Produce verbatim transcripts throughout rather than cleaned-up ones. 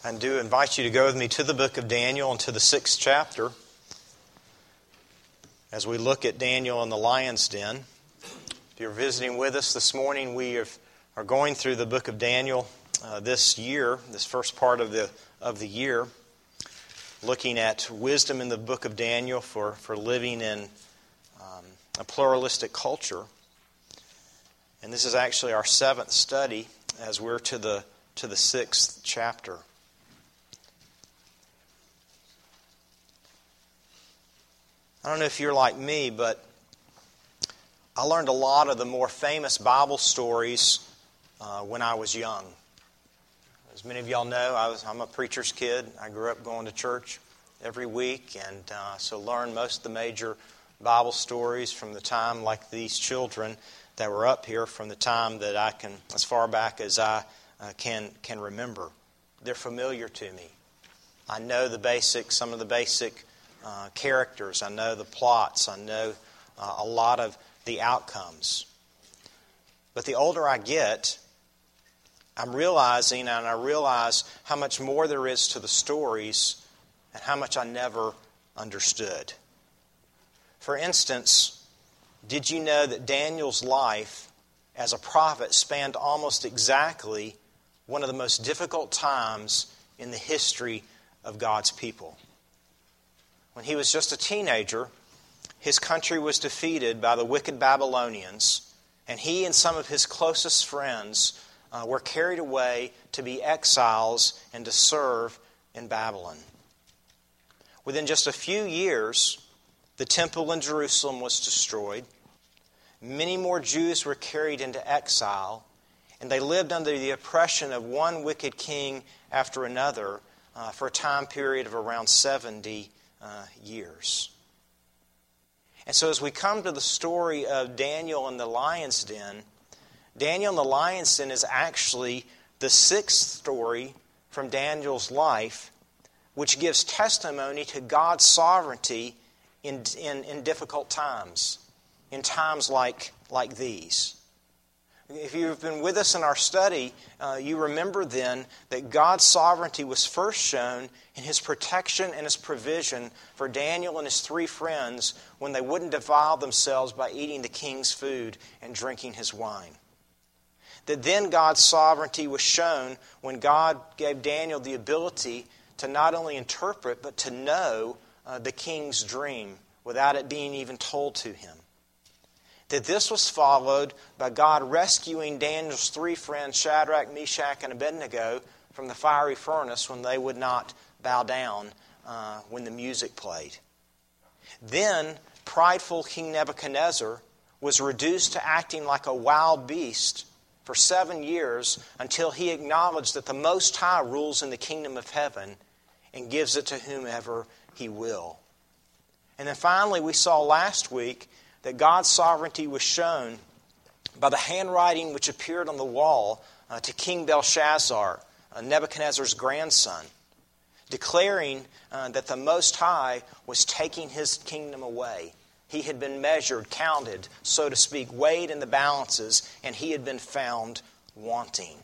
I do invite you to go with me to the book of Daniel and to the sixth chapter as we look at Daniel in the lion's den. If you're visiting with us this morning, we have, are going through the book of Daniel uh, this year, this first part of the of the year, looking at wisdom in the book of Daniel for, for living in um, a pluralistic culture. And this is actually our seventh study as we're to the to the sixth chapter. I don't know if you're like me, but I learned a lot of the more famous Bible stories uh, when I was young. As many of y'all know, I was, I'm a preacher's kid. I grew up going to church every week, and uh, so learned most of the major Bible stories from the time, like these children that were up here, from the time that I can, as far back as I uh, can can remember. They're familiar to me. I know the basic, some of the basic Uh, characters. I know the plots. I know uh, a lot of the outcomes. But the older I get, I'm realizing, and I realize how much more there is to the stories and how much I never understood. For instance, did you know that Daniel's life as a prophet spanned almost exactly one of the most difficult times in the history of God's people? When he was just a teenager, his country was defeated by the wicked Babylonians, and he and some of his closest friends uh, were carried away to be exiles and to serve in Babylon. Within just a few years, the temple in Jerusalem was destroyed. Many more Jews were carried into exile, and they lived under the oppression of one wicked king after another uh, for a time period of around seventy Uh, years. And so as we come to the story of Daniel in the lion's den, Daniel in the lion's den is actually the sixth story from Daniel's life, which gives testimony to God's sovereignty in, in, in difficult times, in times like, like these. If you've been with us in our study, uh, you remember then that God's sovereignty was first shown in His protection and His provision for Daniel and his three friends when they wouldn't defile themselves by eating the king's food and drinking his wine. That then God's sovereignty was shown when God gave Daniel the ability to not only interpret but to know uh, the king's dream without it being even told to him. That this was followed by God rescuing Daniel's three friends, Shadrach, Meshach, and Abednego, from the fiery furnace when they would not bow down uh, when the music played. Then, prideful King Nebuchadnezzar was reduced to acting like a wild beast for seven years until he acknowledged that the Most High rules in the kingdom of heaven and gives it to whomever He will. And then finally, we saw last week that God's sovereignty was shown by the handwriting which appeared on the wall uh, to King Belshazzar, uh, Nebuchadnezzar's grandson, declaring uh, that the Most High was taking his kingdom away. He had been measured, counted, so to speak, weighed in the balances, and he had been found wanting.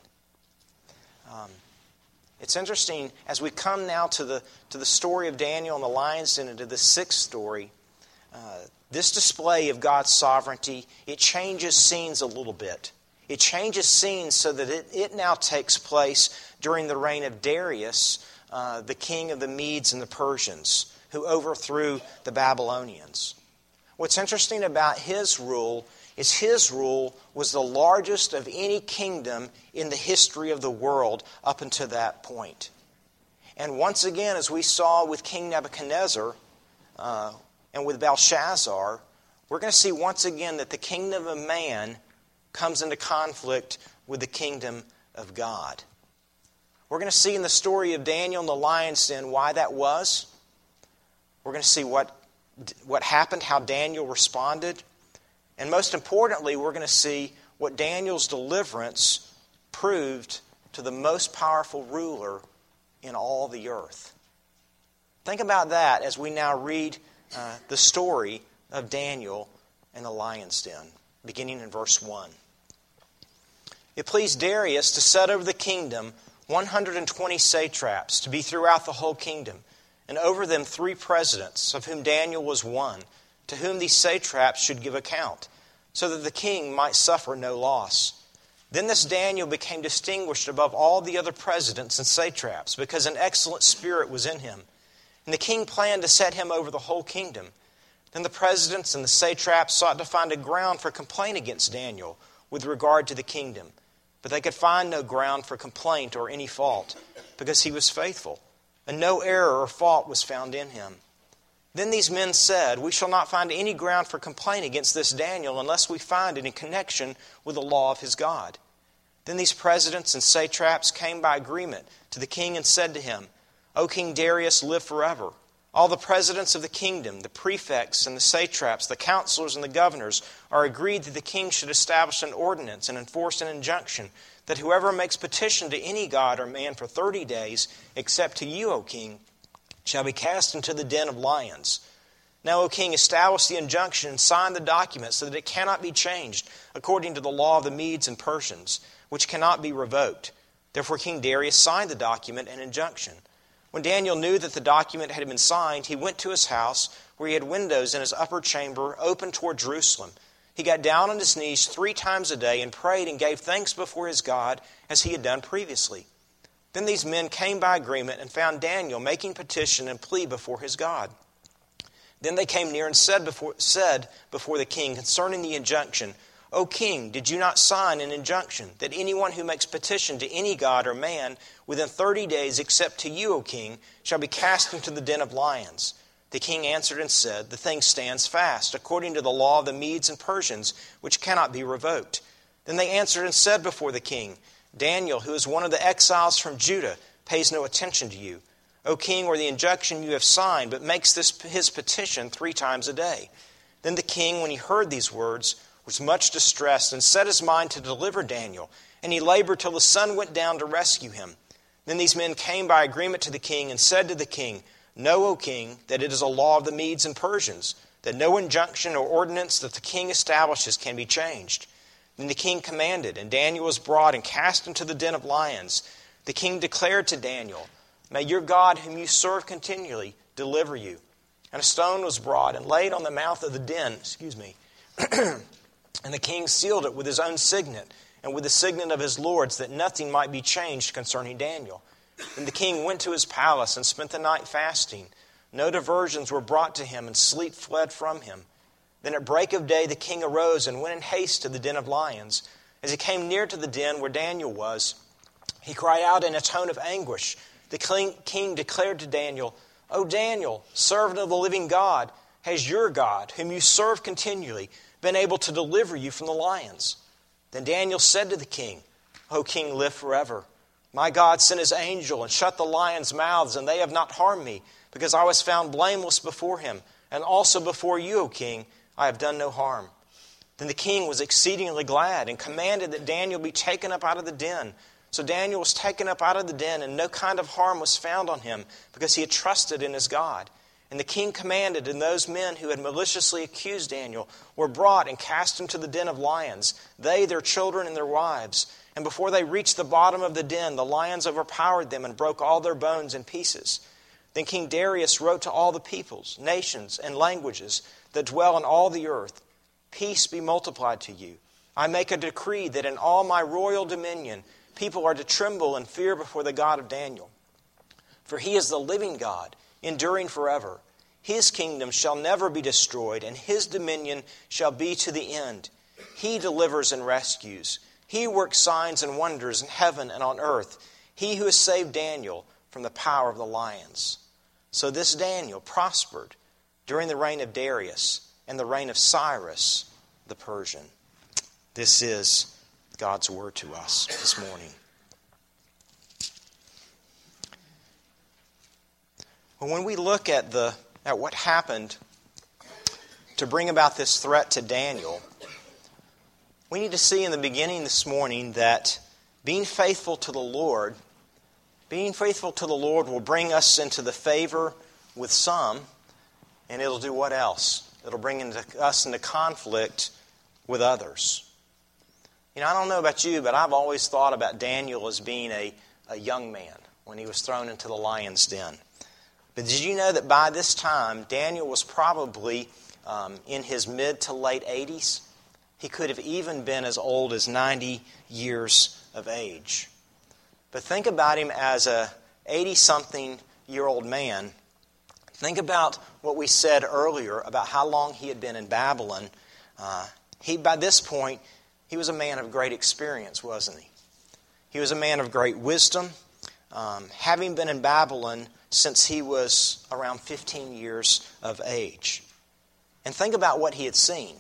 Um, it's interesting, as we come now to the, to the story of Daniel and the lion's den and to the sixth story, uh, this display of God's sovereignty, it changes scenes a little bit. It changes scenes so that it, it now takes place during the reign of Darius, uh, the king of the Medes and the Persians, who overthrew the Babylonians. What's interesting about his rule is his rule was the largest of any kingdom in the history of the world up until that point. And once again, as we saw with King Nebuchadnezzar, uh, and with Belshazzar, we're going to see once again that the kingdom of man comes into conflict with the kingdom of God. We're going to see in the story of Daniel and the lion's den why that was. We're going to see what, what happened, how Daniel responded. And most importantly, we're going to see what Daniel's deliverance proved to the most powerful ruler in all the earth. Think about that as we now read Uh, the story of Daniel and the lion's den, beginning in verse one. It pleased Darius to set over the kingdom one hundred twenty satraps to be throughout the whole kingdom, and over them three presidents, of whom Daniel was one, to whom these satraps should give account, so that the king might suffer no loss. Then this Daniel became distinguished above all the other presidents and satraps, because an excellent spirit was in him. And the king planned to set him over the whole kingdom. Then the presidents and the satraps sought to find a ground for complaint against Daniel with regard to the kingdom. But they could find no ground for complaint or any fault, because he was faithful, and no error or fault was found in him. Then these men said, "We shall not find any ground for complaint against this Daniel unless we find it in connection with the law of his God." Then these presidents and satraps came by agreement to the king and said to him, "O King Darius, live forever. All the presidents of the kingdom, the prefects and the satraps, the counselors and the governors, are agreed that the king should establish an ordinance and enforce an injunction that whoever makes petition to any god or man for thirty days, except to you, O king, shall be cast into the den of lions. Now, O king, establish the injunction and sign the document so that it cannot be changed according to the law of the Medes and Persians, which cannot be revoked." Therefore King Darius signed the document and injunction. When Daniel knew that the document had been signed, he went to his house, where he had windows in his upper chamber open toward Jerusalem. He got down on his knees three times a day and prayed and gave thanks before his God, as he had done previously. Then these men came by agreement and found Daniel making petition and plea before his God. Then they came near and said before, said before the king concerning the injunction, "O king, did you not sign an injunction that anyone who makes petition to any god or man within thirty days, except to you, O king, shall be cast into the den of lions?" The king answered and said, "The thing stands fast, according to the law of the Medes and Persians, which cannot be revoked." Then they answered and said before the king, "Daniel, who is one of the exiles from Judah, pays no attention to you, O king, or the injunction you have signed, but makes this his petition three times a day." Then the king, when he heard these words, was much distressed and set his mind to deliver Daniel, and he labored till the sun went down to rescue him. Then these men came by agreement to the king and said to the king, "Know, O king, that it is a law of the Medes and Persians, that no injunction or ordinance that the king establishes can be changed." Then the king commanded, and Daniel was brought and cast into the den of lions. The king declared to Daniel, "May your God, whom you serve continually, deliver you." And a stone was brought and laid on the mouth of the den, excuse me, and the king sealed it with his own signet and with the signet of his lords, that nothing might be changed concerning Daniel. Then the king went to his palace and spent the night fasting. No diversions were brought to him, and sleep fled from him. Then at break of day the king arose and went in haste to the den of lions. As he came near to the den where Daniel was, he cried out in a tone of anguish. The king declared to Daniel, "O Daniel, servant of the living God, has your God, whom you serve continually, been able to deliver you from the lions?" Then Daniel said to the king, "O king, live forever. My God sent his angel and shut the lions' mouths, and they have not harmed me, because I was found blameless before him, and also before you, O king, I have done no harm." Then the king was exceedingly glad and commanded that Daniel be taken up out of the den. So Daniel was taken up out of the den, and no kind of harm was found on him, because he had trusted in his God. And the king commanded, and those men who had maliciously accused Daniel were brought and cast into the den of lions, they, their children, and their wives. And before they reached the bottom of the den, the lions overpowered them and broke all their bones in pieces. Then King Darius wrote to all the peoples, nations, and languages that dwell on all the earth, "Peace be multiplied to you. I make a decree that in all my royal dominion people are to tremble and fear before the God of Daniel. For he is the living God, enduring forever. His kingdom shall never be destroyed, and his dominion shall be to the end. He delivers and rescues. He works signs and wonders in heaven and on earth. He who has saved Daniel from the power of the lions." So this Daniel prospered during the reign of Darius and the reign of Cyrus the Persian. This is God's word to us this morning. Well, when we look at the at what happened to bring about this threat to Daniel, we need to see in the beginning this morning that being faithful to the Lord, being faithful to the Lord will bring us into the favor with some, and it'll do what else? It'll bring into, us into conflict with others. You know, I don't know about you, but I've always thought about Daniel as being a, a young man when he was thrown into the lion's den. But did you know that by this time, Daniel was probably um, in his mid to late eighties? He could have even been as old as ninety years of age. But think about him as a eighty-something-year-old man. Think about what we said earlier about how long he had been in Babylon. Uh, he, by this point, he was a man of great experience, wasn't he? He was a man of great wisdom, um, having been in Babylon since he was around fifteen years of age. And think about what he had seen.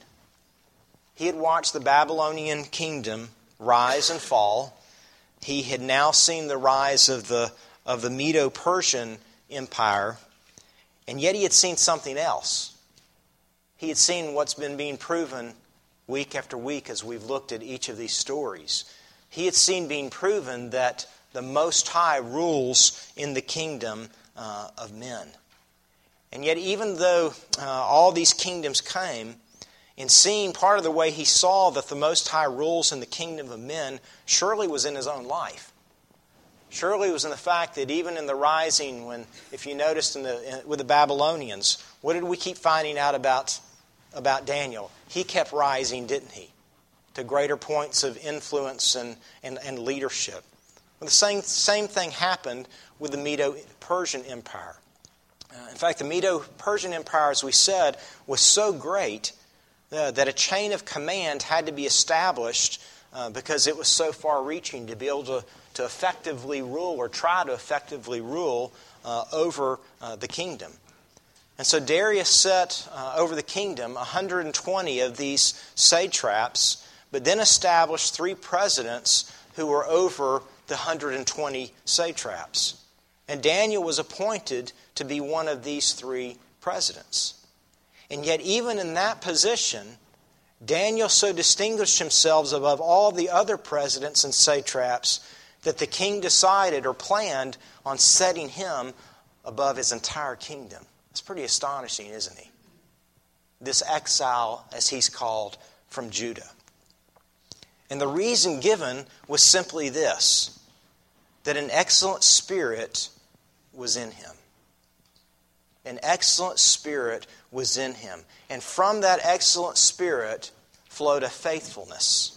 He had watched the Babylonian kingdom rise and fall. He had now seen the rise of the, of the Medo-Persian Empire. And yet he had seen something else. He had seen what's been being proven week after week as we've looked at each of these stories. He had seen being proven that the Most High rules in the kingdom uh, of men. And yet even though uh, all these kingdoms came, in seeing part of the way he saw that the Most High rules in the kingdom of men surely was in his own life. Surely it was in the fact that even in the rising, when, if you noticed in the, in, with the Babylonians, what did we keep finding out about, about Daniel? He kept rising, didn't he? To greater points of influence and, and, and leadership. Well, the same, same thing happened with the Medo-Persian Empire. Uh, in fact, the Medo-Persian Empire, as we said, was so great uh, that a chain of command had to be established uh, because it was so far-reaching to be able to, to effectively rule or try to effectively rule uh, over uh, the kingdom. And so Darius set uh, over the kingdom one hundred twenty of these satraps, but then established three presidents who were over the one hundred twenty satraps. And Daniel was appointed to be one of these three presidents. And yet even in that position, Daniel so distinguished himself above all the other presidents and satraps that the king decided or planned on setting him above his entire kingdom. It's pretty astonishing, isn't he? This exile, as he's called, from Judah. And the reason given was simply this, that an excellent spirit was in him. An excellent spirit was in him. And from that excellent spirit flowed a faithfulness.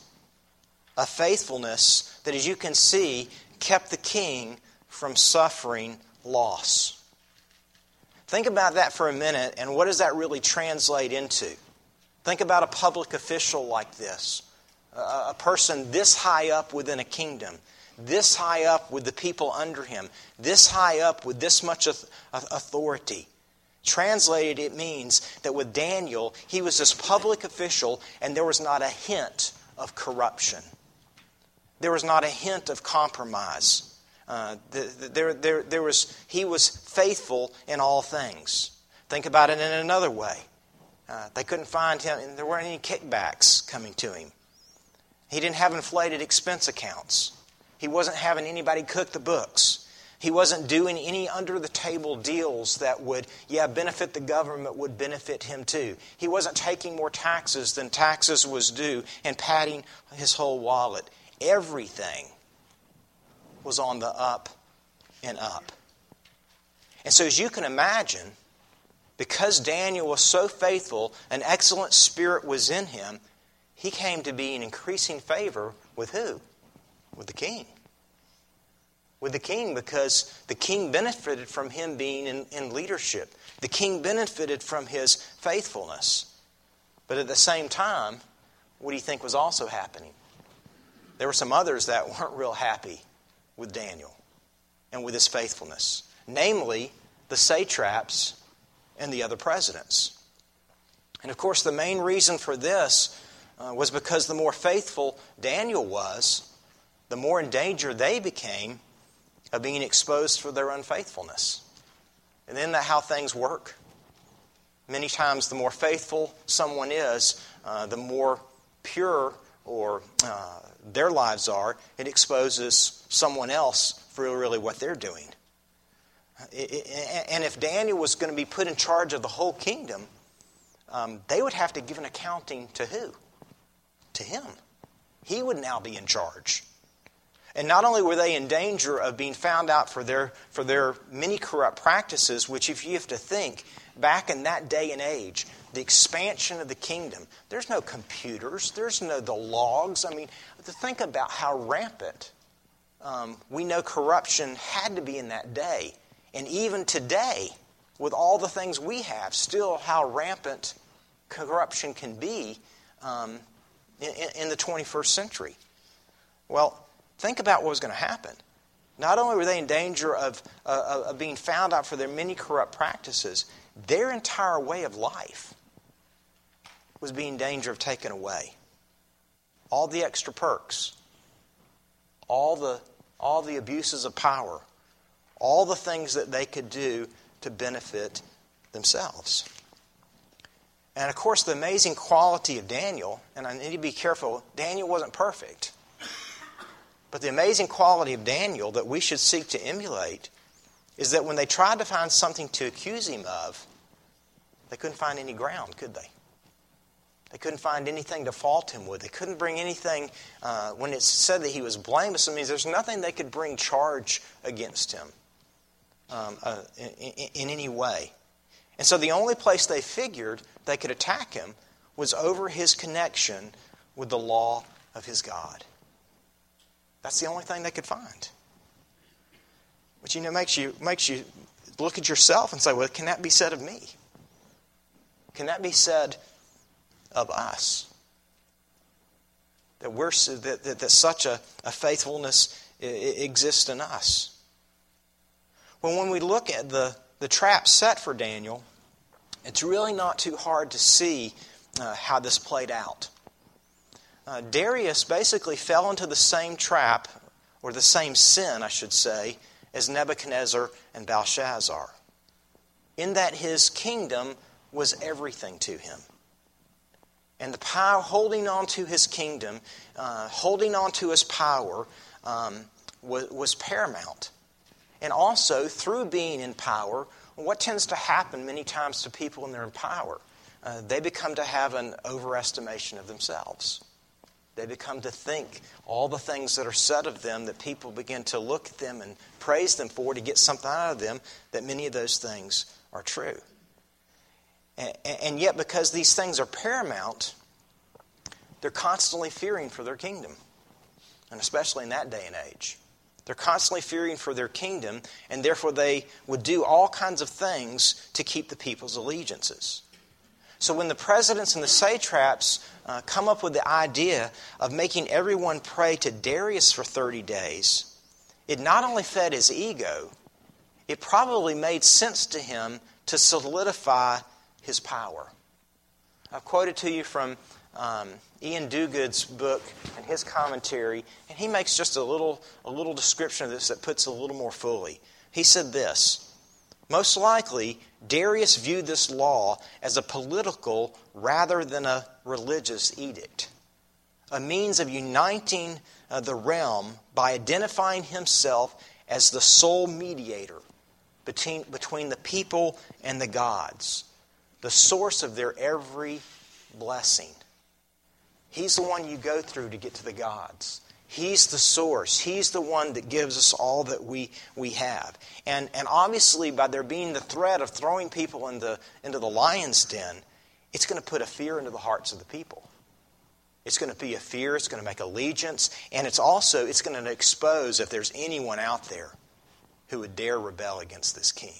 A faithfulness that, as you can see, kept the king from suffering loss. Think about that for a minute, and what does that really translate into? Think about a public official like this. A person this high up within a kingdom. This high up with the people under him. This high up with this much authority. Translated, it means that with Daniel, he was this public official and there was not a hint of corruption. There was not a hint of compromise. Uh, there, there, there was, he was faithful in all things. Think about it in another way. Uh, they couldn't find him, and there weren't any kickbacks coming to him. He didn't have inflated expense accounts. He wasn't having anybody cook the books. He wasn't doing any under-the-table deals that would, yeah, benefit the government, would benefit him too. He wasn't taking more taxes than taxes was due and padding his whole wallet. Everything was on the up and up. And so as you can imagine, because Daniel was so faithful, an excellent spirit was in him, he came to be in increasing favor with who? With the king. With the king, because the king benefited from him being in, in leadership. The king benefited from his faithfulness. But at the same time, what do you think was also happening? There were some others that weren't real happy with Daniel and with his faithfulness. Namely, the satraps and the other presidents. And of course, the main reason for this uh, was because the more faithful Daniel was, the more in danger they became of being exposed for their unfaithfulness. And isn't that how things work? Many times the more faithful someone is, uh, the more pure or uh, their lives are, it exposes someone else for really what they're doing. It, it, and if Daniel was going to be put in charge of the whole kingdom, um, they would have to give an accounting to who? To him. He would now be in charge. And not only were they in danger of being found out for their for their many corrupt practices, which if you have to think, back in that day and age, the expansion of the kingdom, there's no computers, there's no the logs. I mean, to think about how rampant um, we know corruption had to be in that day. And even today, with all the things we have, still how rampant corruption can be um, in, in the twenty-first century. Well, think about what was going to happen. Not only were they in danger of, uh, of being found out for their many corrupt practices, their entire way of life was being in danger of taken away. All the extra perks, all the, all the abuses of power, all the things that they could do to benefit themselves. And of course, the amazing quality of Daniel, and I need to be careful, Daniel wasn't perfect. But the amazing quality of Daniel that we should seek to emulate is that when they tried to find something to accuse him of, they couldn't find any ground, could they? They couldn't find anything to fault him with. They couldn't bring anything, uh, when it said that he was blameless, it means there's nothing they could bring charge against him um, uh, in, in, in any way. And so the only place they figured they could attack him was over his connection with the law of his God. That's the only thing they could find. Which, you know, makes you makes you look at yourself and say, well, can that be said of me? Can that be said of us? That we're that, that, that such a, a faithfulness exists in us. Well, when we look at the, the trap set for Daniel, it's really not too hard to see uh, how this played out. Uh, Darius basically fell into the same trap, or the same sin, I should say, as Nebuchadnezzar and Belshazzar, in that his kingdom was everything to him. And the power, holding on to his kingdom, uh, holding on to his power, um, was, was paramount. And also, through being in power, what tends to happen many times to people when they're in power? Uh, they become to have an overestimation of themselves. They become to think all the things that are said of them, that people begin to look at them and praise them for, to get something out of them, that many of those things are true. And, and yet, because these things are paramount, they're constantly fearing for their kingdom. And especially in that day and age. They're constantly fearing for their kingdom, and therefore they would do all kinds of things to keep the people's allegiances. So when the presidents and the satraps uh, come up with the idea of making everyone pray to Darius for thirty days, it not only fed his ego, it probably made sense to him to solidify his power. I've quoted to you from um, Ian Duguid's book and his commentary, and he makes just a little, a little description of this that puts it a little more fully. He said this: most likely, Darius viewed this law as a political rather than a religious edict, a means of uniting uh, the realm by identifying himself as the sole mediator between, between the people and the gods, the source of their every blessing. He's the one you go through to get to the gods. He's the source. He's the one that gives us all that we, we have. And, and obviously, by there being the threat of throwing people into, into the lion's den, it's going to put a fear into the hearts of the people. It's going to be a fear. It's going to make allegiance. And it's also, it's going to expose if there's anyone out there who would dare rebel against this king.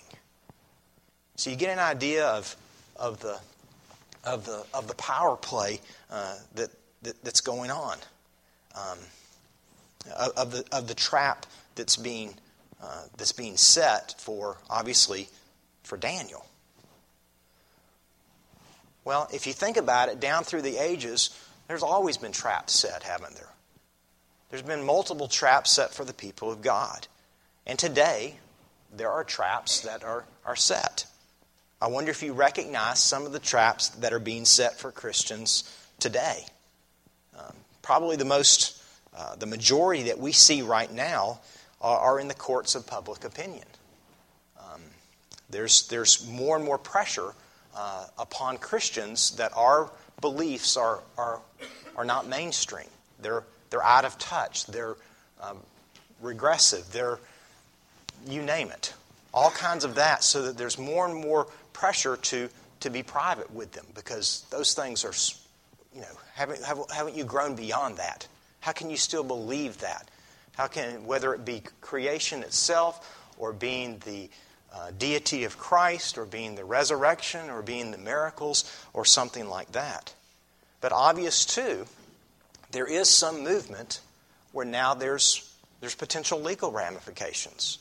So you get an idea of, of, the, of, the, of the power play uh, that, that that's going on. Um, Of the of the trap that's being uh, that's being set for, obviously, for Daniel. Well, if you think about it, down through the ages, there's always been traps set, haven't there? There's been multiple traps set for the people of God, and today there are traps that are are set. I wonder if you recognize some of the traps that are being set for Christians today. Um, probably the most. Uh, the majority that we see right now are, are in the courts of public opinion. Um, there's there's more and more pressure uh, upon Christians that our beliefs are are are not mainstream. They're they're out of touch. They're um, regressive, they're, you name it, all kinds of that, so that there's more and more pressure to, to be private with them, because those things are, you know, haven't, haven't, haven't you grown beyond that? How can you still believe that? How can, whether it be creation itself, or being the uh, deity of Christ, or being the resurrection, or being the miracles, or something like that. But obvious too, there is some movement where now there's there's potential legal ramifications.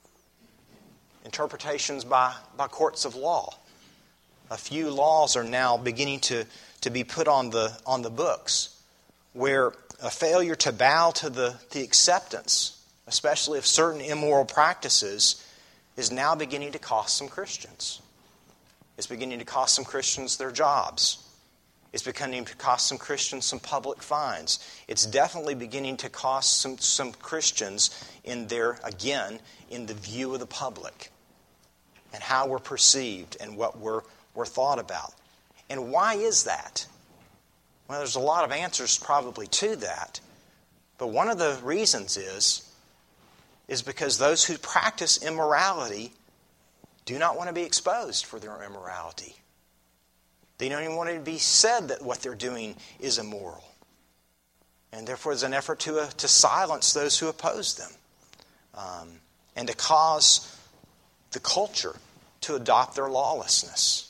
Interpretations by, by courts of law. A few laws are now beginning to, to be put on the on the books, where a failure to bow to the, the acceptance, especially of certain immoral practices, is now beginning to cost some Christians. It's beginning to cost some Christians their jobs. It's beginning to cost some Christians some public fines. It's definitely beginning to cost some, some Christians in their, again, in the view of the public, and how we're perceived and what we're, we're thought about. And why is that? Well, there's a lot of answers probably to that. But one of the reasons is, is because those who practice immorality do not want to be exposed for their immorality. They don't even want it to be said that what they're doing is immoral. And therefore there's an effort to, uh, to silence those who oppose them. Um, and to cause the culture to adopt their lawlessness.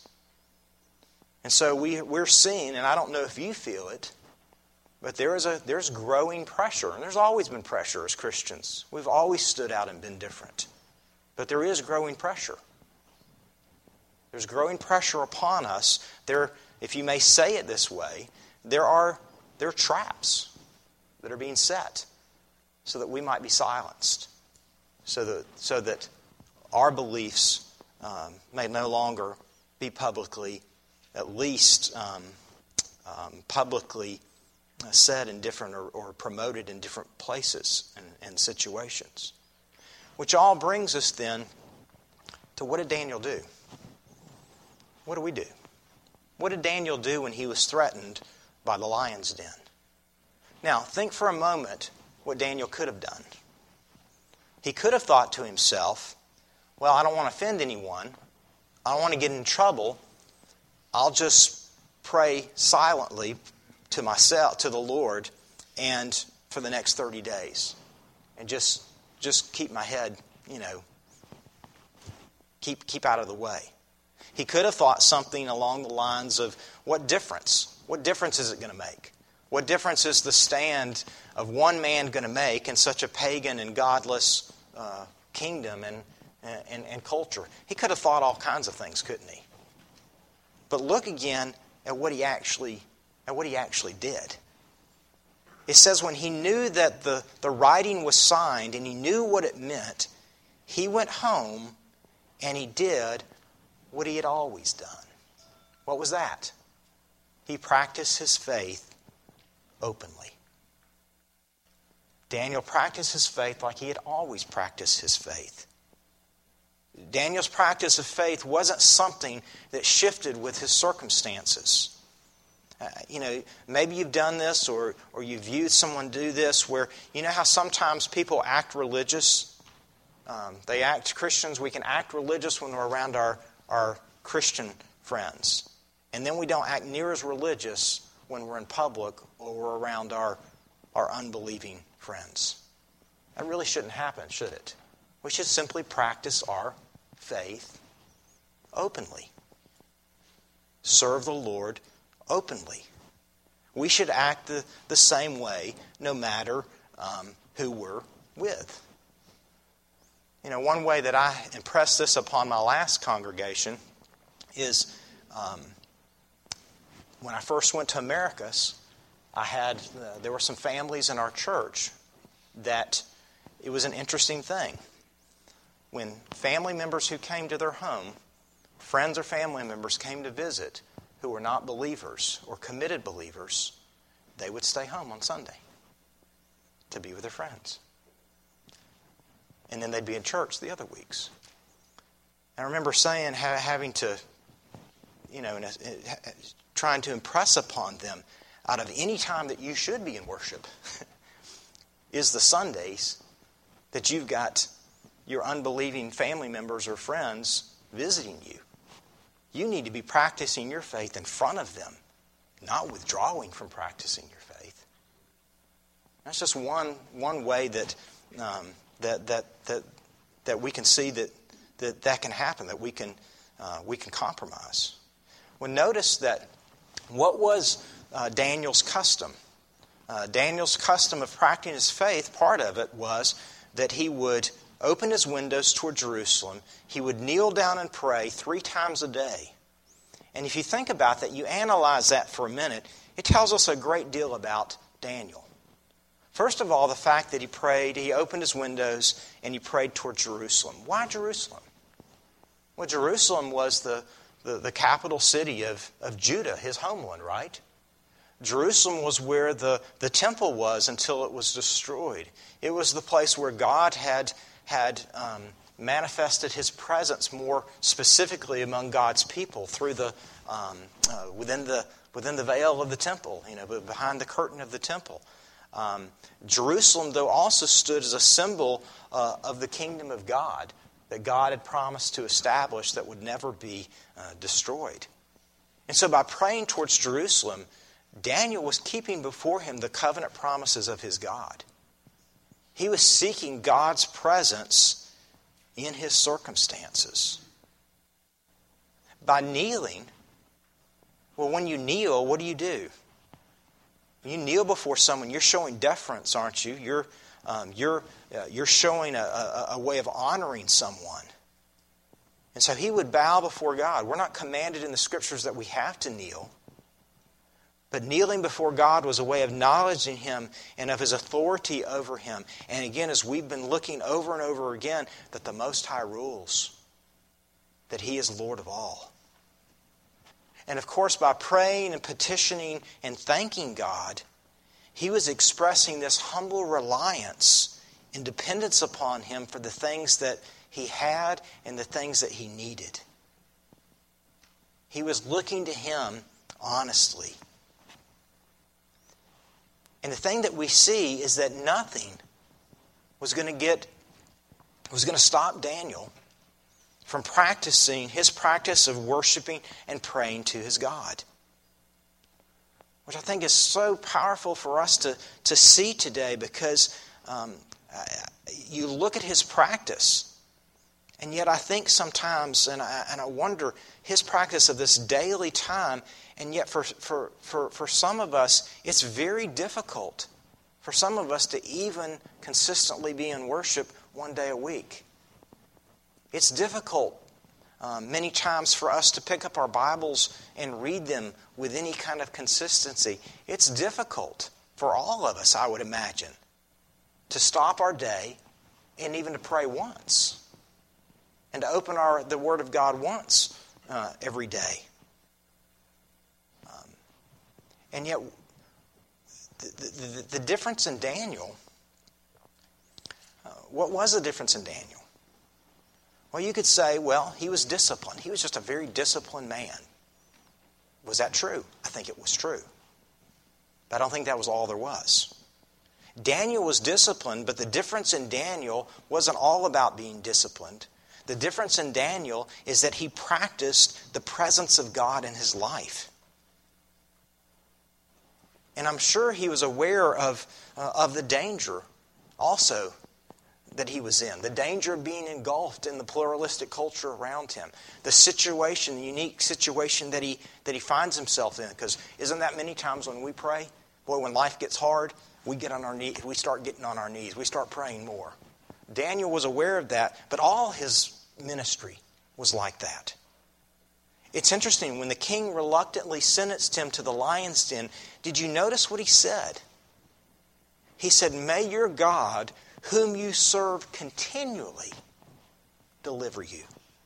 And so we, we're seeing, and I don't know if you feel it, but there is a there's growing pressure. And there's always been pressure as Christians. We've always stood out and been different. But there is growing pressure. There's growing pressure upon us. There, if you may say it this way, there are there are traps that are being set so that we might be silenced, so that so that our beliefs um, may no longer be publicly, at least um, um, publicly said in different or, or promoted in different places and, and situations. Which all brings us then to, what did Daniel do? What do we do? What did Daniel do when he was threatened by the lion's den? Now, think for a moment what Daniel could have done. He could have thought to himself, well, I don't want to offend anyone. I don't want to get in trouble. I'll just pray silently to myself, to the Lord, and for the next thirty days. And just just keep my head, you know, keep keep out of the way. He could have thought something along the lines of, what difference? What difference is it going to make? What difference is the stand of one man going to make in such a pagan and godless uh, kingdom and, and, and culture? He could have thought all kinds of things, couldn't he? But look again at what he actually, at what he actually did. It says when he knew that the, the writing was signed and he knew what it meant, he went home and he did what he had always done. What was that? He practiced his faith openly. Daniel practiced his faith like he had always practiced his faith. Daniel's practice of faith wasn't something that shifted with his circumstances. Uh, you know, maybe you've done this or, or you've viewed someone do this where, you know how sometimes people act religious? Um, they act, Christians, we can act religious when we're around our, our Christian friends. And then we don't act near as religious when we're in public or we're around our, our unbelieving friends. That really shouldn't happen, should it? We should simply practice our faith openly. Serve the Lord openly. We should act the, the same way no matter um, who we're with. You know, one way that I impressed this upon my last congregation is um, when I first went to Americus, I had, uh, there were some families in our church that it was an interesting thing. When family members who came to their home, friends or family members came to visit who were not believers or committed believers, they would stay home on Sunday to be with their friends. And then they'd be in church the other weeks. And I remember saying, having to, you know, trying to impress upon them, out of any time that you should be in worship, is the Sundays. that you've got your unbelieving family members or friends visiting you. You need to be practicing your faith in front of them, not withdrawing from practicing your faith. That's just one one way that um, that that that that we can see that that, that can happen. That we can uh, we can compromise. Well, notice that what was uh, Daniel's custom? Uh, Daniel's custom of practicing his faith, part of it was that he would open his windows toward Jerusalem. He would kneel down and pray three times a day. And if you think about that, you analyze that for a minute, it tells us a great deal about Daniel. First of all, the fact that he prayed, he opened his windows and he prayed toward Jerusalem. Why Jerusalem? Well, Jerusalem was the, the, the capital city of, of Judah, his homeland, right? Jerusalem was where the, the temple was until it was destroyed. It was the place where God had, had um, manifested His presence more specifically among God's people through the um, uh, within the within the veil of the temple, you know, behind the curtain of the temple. Um, Jerusalem, though, also stood as a symbol uh, of the kingdom of God that God had promised to establish that would never be uh, destroyed. And so, by praying towards Jerusalem, Daniel was keeping before him the covenant promises of his God. He was seeking God's presence in his circumstances. By kneeling, well, when you kneel, what do you do? When you kneel before someone, you're showing deference, aren't you? You're, um, you're, uh, you're showing a, a, a way of honoring someone. And so he would bow before God. We're not commanded in the Scriptures that we have to kneel. But kneeling before God was a way of acknowledging Him and of His authority over him. And again, as we've been looking over and over again, that the Most High rules. That He is Lord of all. And of course, by praying and petitioning and thanking God, he was expressing this humble reliance and dependence upon Him for the things that he had and the things that he needed. He was looking to Him honestly. And the thing that we see is that nothing was going to get, was going to stop Daniel from practicing his practice of worshiping and praying to his God. Which I think is so powerful for us to, to see today, because um, you look at his practice, and yet I think sometimes, and I, and I wonder, his practice of this daily time, and yet for, for, for, for some of us, it's very difficult for some of us to even consistently be in worship one day a week. It's difficult um, many times for us to pick up our Bibles and read them with any kind of consistency. It's difficult for all of us, I would imagine, to stop our day and even to pray once and to open our the Word of God once uh, every day. Um, and yet, the, the, the difference in Daniel, uh, what was the difference in Daniel? Well, you could say, well, he was disciplined. He was just a very disciplined man. Was that true? I think it was true. But I don't think that was all there was. Daniel was disciplined, but the difference in Daniel wasn't all about being disciplined. The difference in Daniel is that he practiced the presence of God in his life. And I'm sure he was aware of, uh, of the danger also that he was in. The danger of being engulfed in the pluralistic culture around him. The situation, the unique situation that he that he finds himself in. Because isn't that many times when we pray? Boy, when life gets hard, we get on our knees. We start getting on our knees. We start praying more. Daniel was aware of that, but all his ministry was like that. It's interesting, when the king reluctantly sentenced him to the lion's den, did you notice what he said? He said, "May your God, whom you serve continually, deliver you."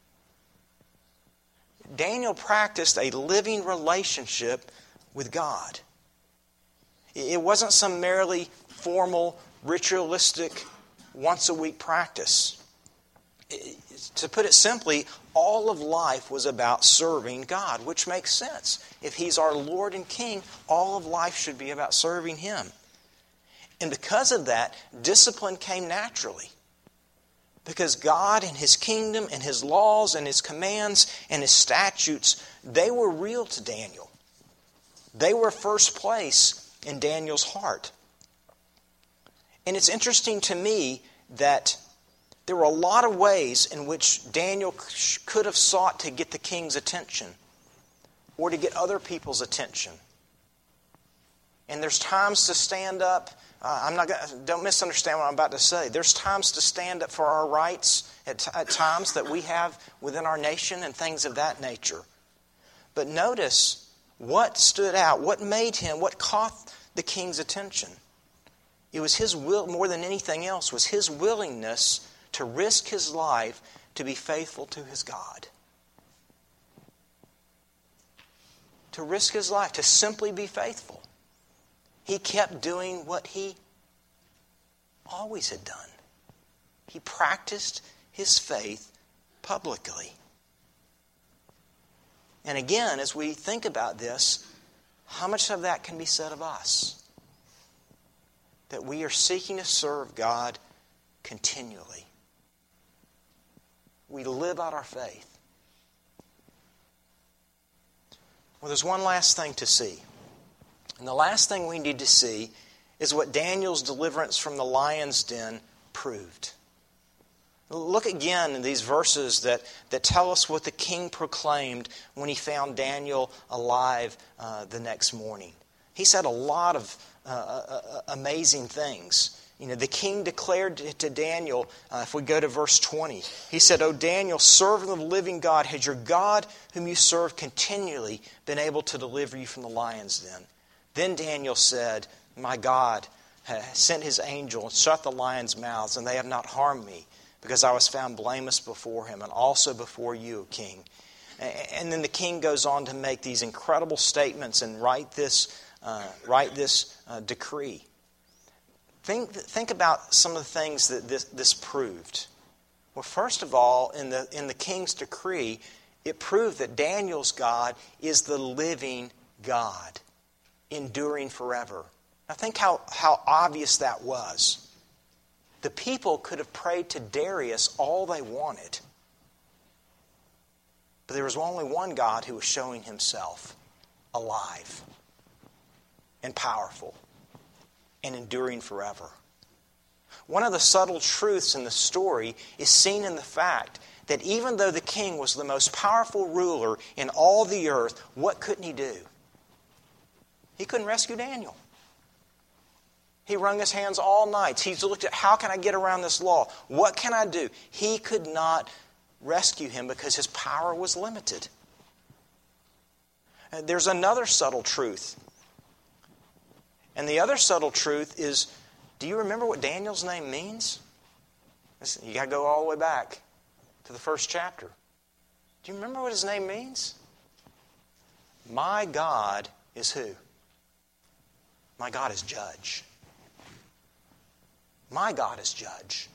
Daniel practiced a living relationship with God. It wasn't some merely formal, ritualistic, once-a-week practice. It, to put it simply, all of life was about serving God, which makes sense. If He's our Lord and King, all of life should be about serving Him. And because of that, discipline came naturally. Because God and His kingdom and His laws and His commands and His statutes, they were real to Daniel. They were first place in Daniel's heart. And it's interesting to me that there were a lot of ways in which Daniel could have sought to get the king's attention or to get other people's attention. And there's times to stand up. Uh, I'm not gonna, don't misunderstand what I'm about to say. There's times to stand up for our rights at, t- at times that we have within our nation and things of that nature. But notice what stood out, what made him, what caught the king's attention. It was his will, more than anything else, was his willingness to risk his life to be faithful to his God. To risk his life, to simply be faithful. He kept doing what he always had done. He practiced his faith publicly. And again, as we think about this, how much of that can be said of us? That we are seeking to serve God continually. We live out our faith. Well, there's one last thing to see. And the last thing we need to see is what Daniel's deliverance from the lion's den proved. Look again in these verses that, that tell us what the king proclaimed when he found Daniel alive uh, the next morning. He said a lot of uh, uh, amazing things. You know, the king declared to Daniel, uh, if we go to verse twenty, he said, "O Daniel, servant of the living God, has your God whom you serve continually been able to deliver you from the lion's den?" Then Daniel said, "My God has sent his angel and shut the lions' mouths, and they have not harmed me, because I was found blameless before him, and also before you, O king." And then the king goes on to make these incredible statements and write this, uh, write this uh, decree. Think, think about some of the things that this, this proved. Well, first of all, in the in the king's decree, it proved that Daniel's God is the living God, enduring forever. Now think how, how obvious that was. The people could have prayed to Darius all they wanted. But there was only one God who was showing himself alive and powerful and enduring forever. One of the subtle truths in the story is seen in the fact that even though the king was the most powerful ruler in all the earth, what couldn't he do? He couldn't rescue Daniel. He wrung his hands all night. He's looked at, how can I get around this law? What can I do? He could not rescue him because his power was limited. And there's another subtle truth. And the other subtle truth is, do you remember what Daniel's name means? Listen, you got to go all the way back to the first chapter. Do you remember what his name means? My God is who? My God is judge. My God is judge.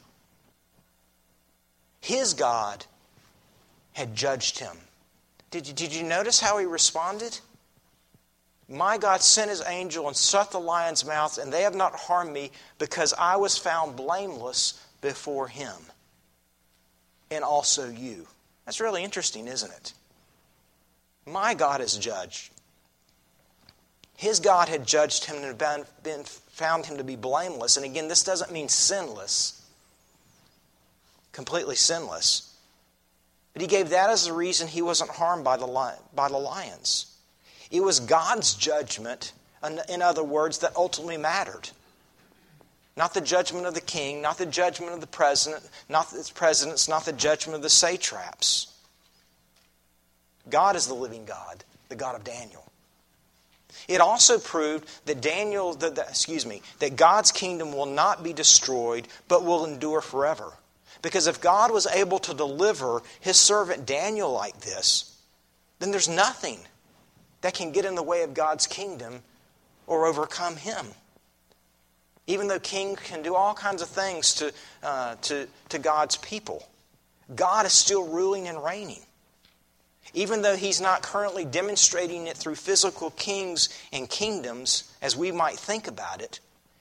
His God had judged him. Did you, did you notice how he responded? My God sent his angel and shut the lions' mouths, and they have not harmed me, because I was found blameless before him, and also you. That's really interesting, isn't it? My God is judge. His God had judged him and been, been, found him to be blameless. And again, this doesn't mean sinless, completely sinless. But he gave that as the reason he wasn't harmed by the, by the lions. It was God's judgment, in other words, that ultimately mattered. Not the judgment of the king, not the judgment of the president, not the presidents, not the judgment of the satraps. God is the living God, the God of Daniel. It also proved that Daniel, that, that, excuse me, that God's kingdom will not be destroyed, but will endure forever. Because if God was able to deliver his servant Daniel like this, then there's nothing that can get in the way of God's kingdom or overcome him. Even though kings can do all kinds of things to, uh, to, to God's people, God is still ruling and reigning. Even though he's not currently demonstrating it through physical kings and kingdoms, as we might think about it,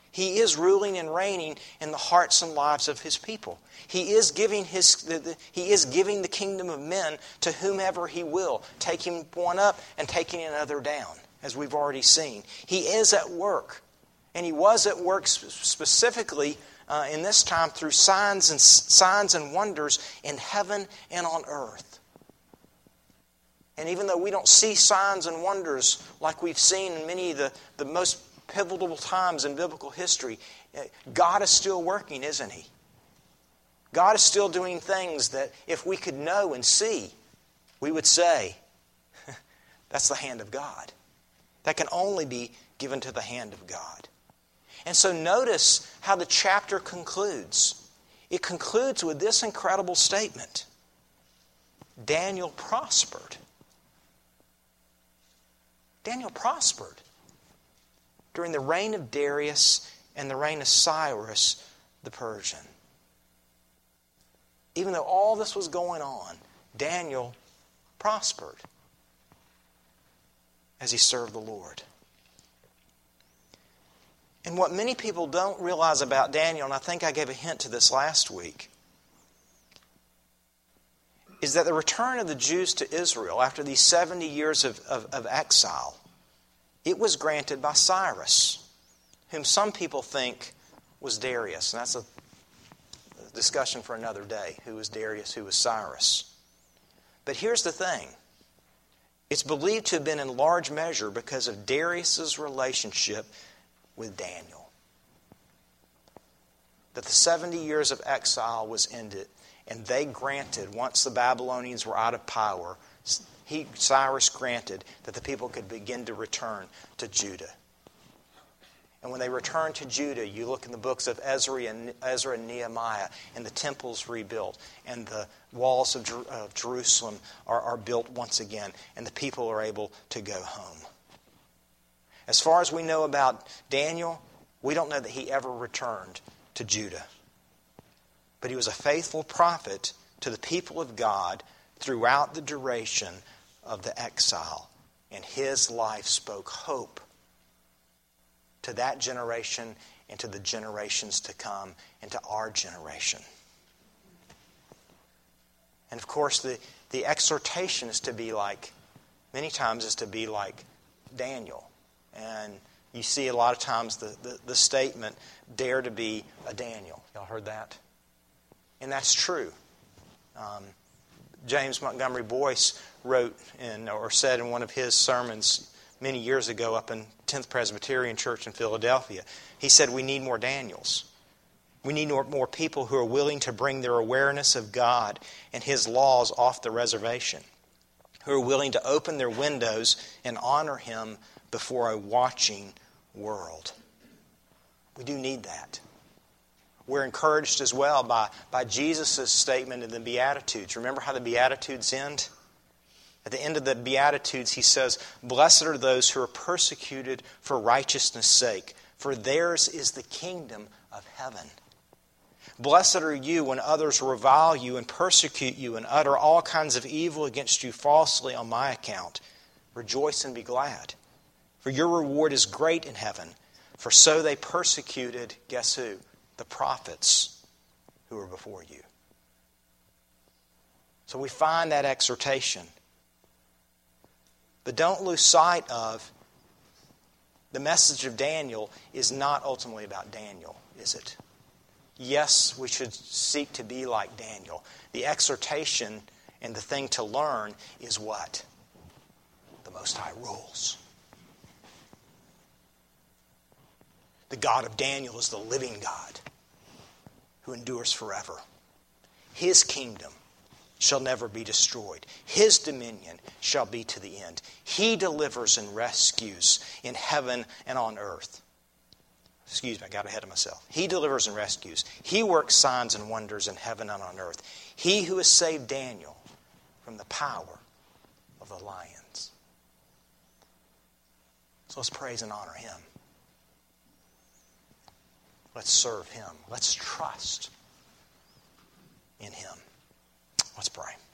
He is ruling and reigning in the hearts and lives of His people. He is giving his, the, the, He is giving the kingdom of men to whomever He will, taking one up and taking another down, as we've already seen. He is at work, and He was at work specifically uh, in this time through signs and signs and wonders in heaven and on earth. And even though we don't see signs and wonders like we've seen in many of the, the most pivotal times in biblical history, God is still working, isn't He? God is still doing things that if we could know and see, we would say, that's the hand of God. That can only be given to the hand of God. And so notice how the chapter concludes. It concludes with this incredible statement. Daniel prospered. Daniel prospered during the reign of Darius and the reign of Cyrus the Persian. Even though all this was going on, Daniel prospered as he served the Lord. And what many people don't realize about Daniel, and I think I gave a hint to this last week, is that the return of the Jews to Israel after these seventy years of, of, of exile, it was granted by Cyrus, whom some people think was Darius. And that's a discussion for another day. Who was Darius? Who was Cyrus? But here's the thing. It's believed to have been in large measure because of Darius's relationship with Daniel. That the seventy years of exile was ended, and they granted, once the Babylonians were out of power, he, Cyrus granted that the people could begin to return to Judah. And when they returned to Judah, you look in the books of Ezra and, Ezra and Nehemiah, and the temple's rebuilt, and the walls of, Jer- of Jerusalem are, are built once again, and the people are able to go home. As far as we know about Daniel, we don't know that he ever returned to Judah. But he was a faithful prophet to the people of God throughout the duration of the exile. And his life spoke hope to that generation and to the generations to come and to our generation. And of course, the, the exhortation is to be like, many times is to be like Daniel. And you see a lot of times the, the, the statement, dare to be a Daniel. Y'all heard that? And that's true. Um, James Montgomery Boyce wrote in, or said in one of his sermons many years ago up in tenth Presbyterian Church in Philadelphia, he said, we need more Daniels. We need more, more people who are willing to bring their awareness of God and His laws off the reservation, who are willing to open their windows and honor Him before a watching world. We do need that. We're encouraged as well by, by Jesus' statement in the Beatitudes. Remember how the Beatitudes end? At the end of the Beatitudes, He says, blessed are those who are persecuted for righteousness' sake, for theirs is the kingdom of heaven. Blessed are you when others revile you and persecute you and utter all kinds of evil against you falsely on my account. Rejoice and be glad, for your reward is great in heaven. For so they persecuted, guess who? The prophets who were before you. So we find that exhortation. But don't lose sight of the message of Daniel is not ultimately about Daniel, is it? Yes, we should seek to be like Daniel. The exhortation and the thing to learn is what? The Most High rules. The God of Daniel is the living God who endures forever. His kingdom shall never be destroyed. His dominion shall be to the end. He delivers and rescues in heaven and on earth. Excuse me, I got ahead of myself. He delivers and rescues. He works signs and wonders in heaven and on earth. He who has saved Daniel from the power of the lions. So let's praise and honor Him. Let's serve Him. Let's trust in Him. Let's pray.